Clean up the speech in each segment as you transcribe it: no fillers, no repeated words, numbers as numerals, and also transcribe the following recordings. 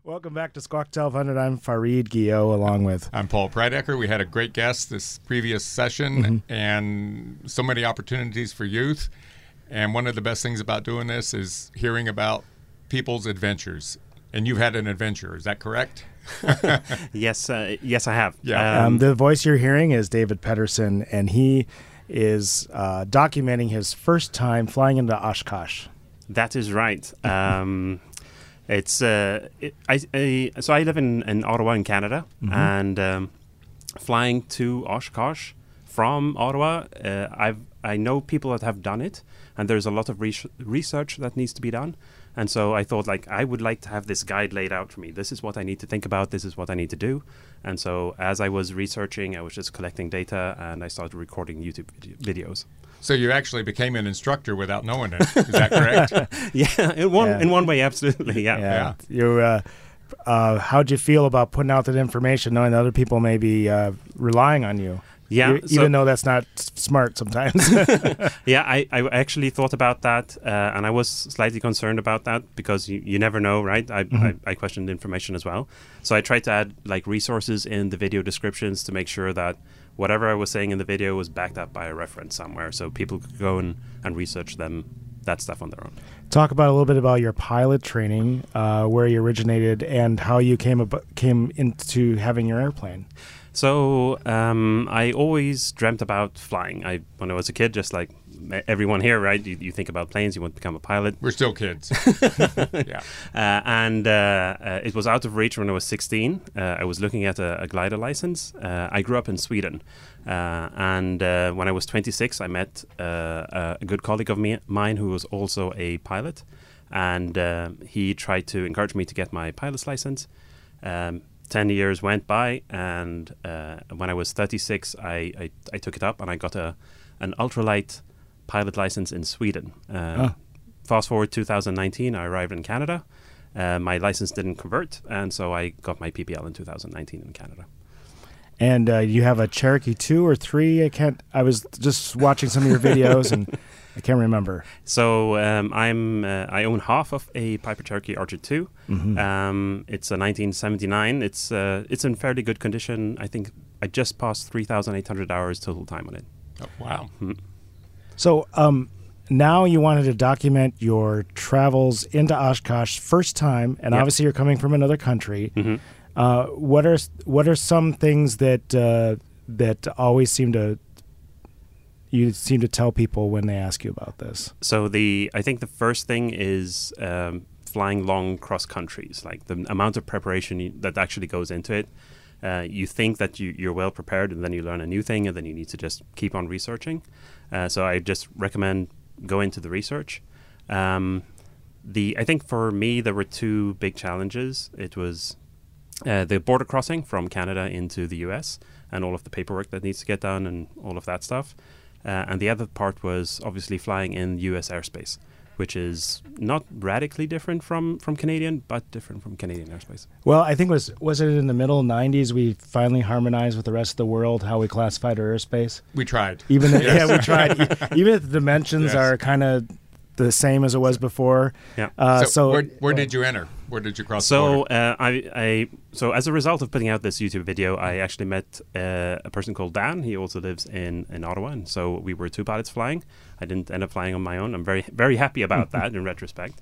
Welcome back to Squawk 1200. I'm Fareed Guillot, along with... I'm Paul Prydecker. We had a great guest this previous session and so many opportunities for youth. And one of the best things about doing this is hearing about people's adventures. And you've had an adventure, is that correct? Yes, I have. Yeah. The voice you're hearing is David Pedersen, and he is documenting his first time flying into Oshkosh. That is right. So I live in Ottawa in Canada, and flying to Oshkosh from Ottawa, I know people that have done it, and there's a lot of research that needs to be done. And so I thought, I would like to have this guide laid out for me. This is what I need to think about. This is what I need to do. And so as I was researching, I was just collecting data, and I started recording YouTube videos. So you actually became an instructor without knowing it. Is that correct? Yeah, in one way, absolutely. Yeah. You, how'd you feel about putting out that information, knowing that other people may be relying on you? Yeah, even though that's not smart sometimes. Yeah, I actually thought about that, and I was slightly concerned about that because you never know, right? I questioned information as well. So I tried to add resources in the video descriptions to make sure that whatever I was saying in the video was backed up by a reference somewhere, so people could go and research that stuff on their own. Talk about a little bit about your pilot training, where you originated, and how you came into having your airplane. So I always dreamt about flying. When I was a kid, just like everyone here, right? You think about planes, you want to become a pilot. We're still kids. Yeah. And it was out of reach when I was 16. I was looking at a glider license. I grew up in Sweden. And when I was 26, I met a good colleague of mine who was also a pilot. And he tried to encourage me to get my pilot's license. 10 years went by, and when I was 36, I took it up, and I got an ultralight pilot license in Sweden. Fast forward 2019, I arrived in Canada. My license didn't convert, and so I got my PPL in 2019 in Canada. And you have a Cherokee 2 or 3? I was just watching some of your videos, and I can't remember. So I own half of a Piper Cherokee Archer 2. It's a 1979. It's in fairly good condition. I think I just passed 3,800 hours total time on it. Oh, wow. So now you wanted to document your travels into Oshkosh first time, and obviously you're coming from another country. What are some things that always seem to tell people when they ask you about this? So I think the first thing is flying long cross countries, like the amount of preparation that actually goes into it. You think that you're well prepared, and then you learn a new thing, and then you need to just keep on researching. So I just recommend go into the research. I think for me there were two big challenges. It was the border crossing from Canada into the US and all of the paperwork that needs to get done and all of that stuff. And the other part was obviously flying in US airspace, which is not radically different from Canadian, but different from Canadian airspace. Well, I think was it in the middle 90s we finally harmonized with the rest of the world how we classified our airspace? We tried. We tried. Even if the dimensions are kind of the same as it was before. Yeah. So where did you enter? Where did you cross the border? So as a result of putting out this YouTube video, I actually met a person called Dan. He also lives in Ottawa, and so we were two pilots flying. I didn't end up flying on my own. I'm very, very happy about that in retrospect.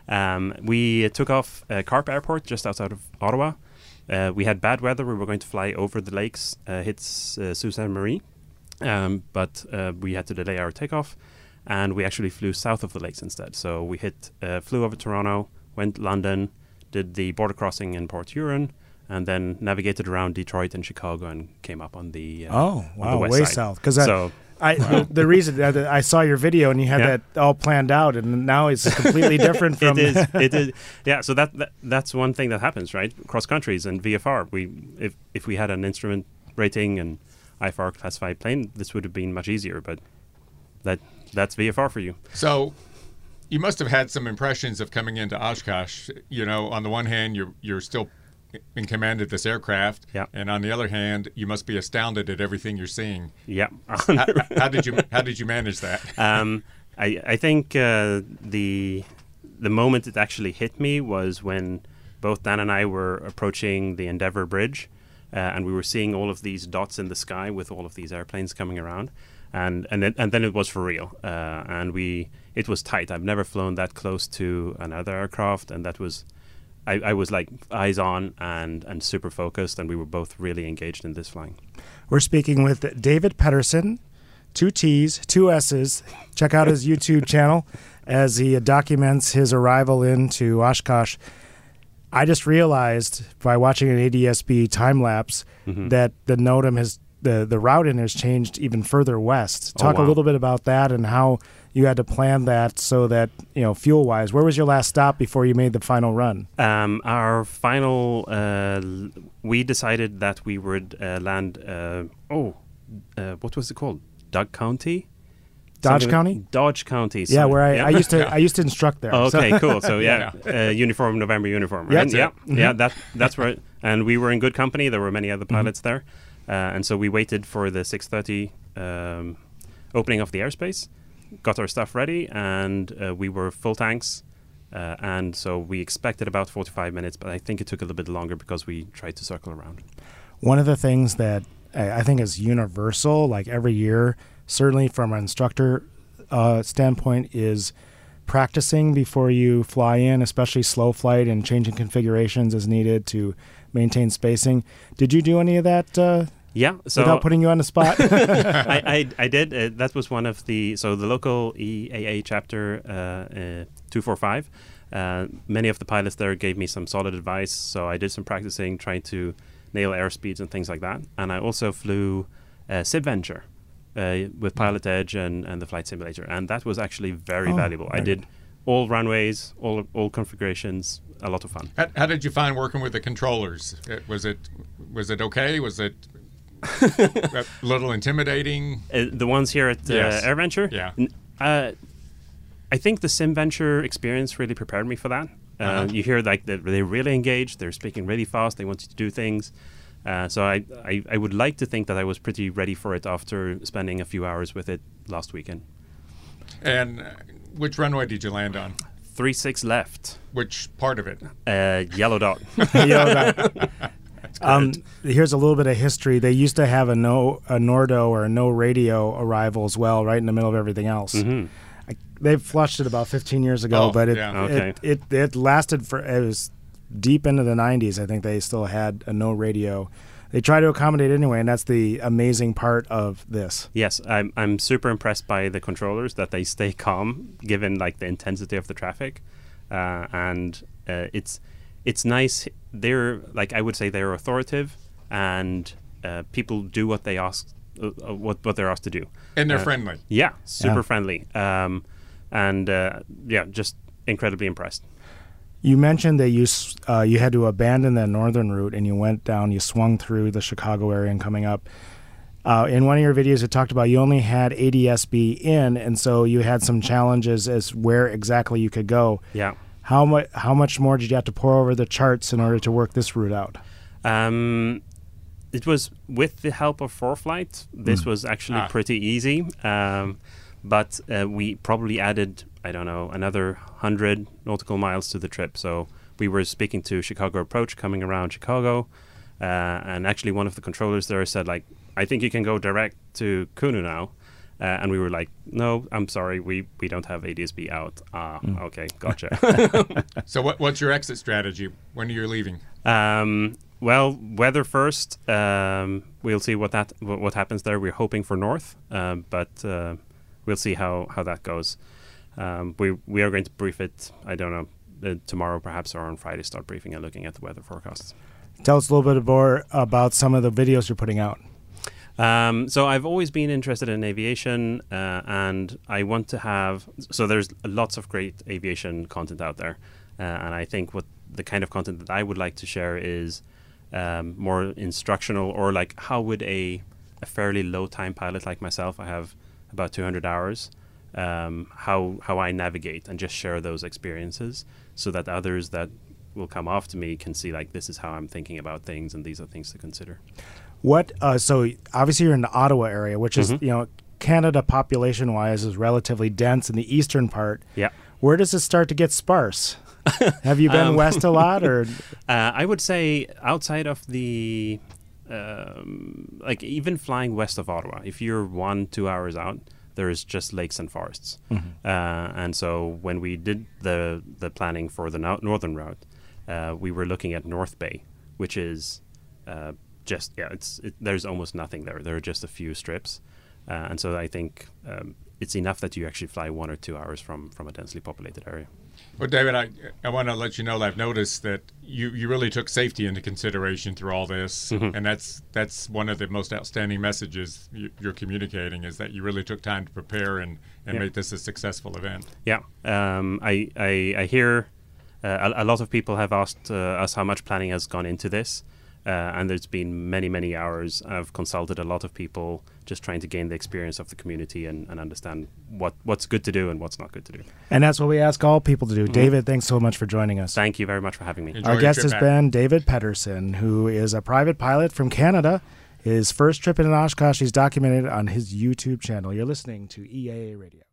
We took off Carp Airport just outside of Ottawa. We had bad weather. We were going to fly over the lakes, hit Sault Ste. Marie, but we had to delay our takeoff. And we actually flew south of the lakes instead. So we flew over Toronto, went to London, did the border crossing in Port Huron, and then navigated around Detroit and Chicago and came up on the on the west way side. south. Because the reason I saw your video and you had that all planned out, and now it's completely different from. It is. Yeah. So that's one thing that happens, right? Cross countries and VFR. If we had an instrument rating and IFR classified plane, this would have been much easier. But that's VFR for you. So you must have had some impressions of coming into Oshkosh. On the one hand, you're still in command of this aircraft, and on the other hand, you must be astounded at everything you're seeing. Yeah. How did you manage that? I think the moment it actually hit me was when both Dan and I were approaching the Endeavour Bridge, and we were seeing all of these dots in the sky with all of these airplanes coming around, and then it was for real, and it was tight. I've never flown that close to another aircraft, and that was. I was like eyes on and super focused, and we were both really engaged in this flying. We're speaking with David Petterson, 2 T's, 2 S's. Check out his YouTube channel as he documents his arrival into Oshkosh. I just realized by watching an ADSB time lapse that the NOTAM has the route in has changed even further west. Talk a little bit about that and how you had to plan that so that, fuel wise. Where was your last stop before you made the final run? Our final, we decided that we would land. What was it called? Dodge County. Dodge County? Dodge County. Yeah, where I used to instruct there. Oh, okay, cool. So uniform, November uniform, right? Yeah, that's right. And we were in good company. There were many other pilots there, and so we waited for the 6:30 opening of the airspace, got our stuff ready, and we were full tanks. And so we expected about 45 minutes, but I think it took a little bit longer because we tried to circle around. One of the things that I think is universal, like every year, certainly from an instructor standpoint, is practicing before you fly in, especially slow flight and changing configurations as needed to maintain spacing. Did you do any of that? Yeah. So without putting you on the spot? I did. That was one of the local EAA chapter 245. Many of the pilots there gave me some solid advice. So I did some practicing, trying to nail airspeeds and things like that. And I also flew SimVenture with Pilot Edge and the flight simulator. And that was actually very valuable. I did all runways, all configurations, a lot of fun. How did you find working with the controllers? Was it okay? Was it a little intimidating? The ones here at AirVenture? Yeah. I think the SimVenture experience really prepared me for that. You hear like they're really engaged, they're speaking really fast, they want you to do things. So I would like to think that I was pretty ready for it after spending a few hours with it last weekend. And which runway did you land on? 36 left. Which part of it? Yellow dot. Yellow dot. Here's a little bit of history. They used to have a Nordo or a no radio arrival as well, right in the middle of everything else. They've flushed it about 15 years ago, but it lasted for, it was deep into the 90s. I think they still had a no radio. They try to accommodate anyway, and that's the amazing part of this. Yes, I'm super impressed by the controllers, that they stay calm given like the intensity of the traffic, and it's nice. They're like, I would say they're authoritative, and people do what they ask, what they're asked to do, and they're friendly. Yeah, super friendly, and just incredibly impressed. You mentioned that you had to abandon the northern route and you went down, you swung through the Chicago area and coming up. In one of your videos, it talked about you only had ADSB in, and so you had some challenges as where exactly you could go. Yeah. How much more did you have to pour over the charts in order to work this route out? It was with the help of ForeFlight. This was actually pretty easy, but we probably added, I don't know, another 100 nautical miles to the trip. So we were speaking to Chicago Approach coming around Chicago, and actually one of the controllers there said, like, I think you can go direct to Kuunu now. And we were like, no, I'm sorry, we don't have ADSB out. Okay, gotcha. So what's your exit strategy? When are you leaving? Well, weather first. We'll see what happens there. We're hoping for north, but we'll see how that goes. We are going to brief it, I don't know, tomorrow perhaps, or on Friday start briefing and looking at the weather forecasts. Tell us a little bit more about some of the videos you're putting out. So I've always been interested in aviation, and I want to have, so there's lots of great aviation content out there, and I think what the kind of content that I would like to share is more instructional, or like how would a fairly low time pilot like myself, I have about 200 hours, how I navigate and just share those experiences so that others that will come after me can see, like, this is how I'm thinking about things and these are things to consider. So obviously you're in the Ottawa area, which is, Canada population-wise is relatively dense in the eastern part. Yeah. Where does it start to get sparse? Have you been west a lot, or? I would say outside of the, like even flying west of Ottawa, if you're 1-2 hours out, there is just lakes and forests. And so when we did the planning for the northern route, we were looking at North Bay, which is there's almost nothing there. There are just a few strips. And so I think it's enough that you actually fly 1 or 2 hours from a densely populated area. Well, David, I want to let you know that I've noticed that you really took safety into consideration through all this, and that's one of the most outstanding messages you're communicating, is that you really took time to prepare and make this a successful event. Yeah, I hear a lot of people have asked us how much planning has gone into this. And there's been many hours. I've consulted a lot of people just trying to gain the experience of the community and understand what's good to do and what's not good to do. And that's what we ask all people to do. David, thanks so much for joining us. Thank you very much for having me. Enjoy Our guest has back. been David Pedersen, who is a private pilot from Canada. His first trip in Oshkosh is documented on his YouTube channel. You're listening to EAA Radio.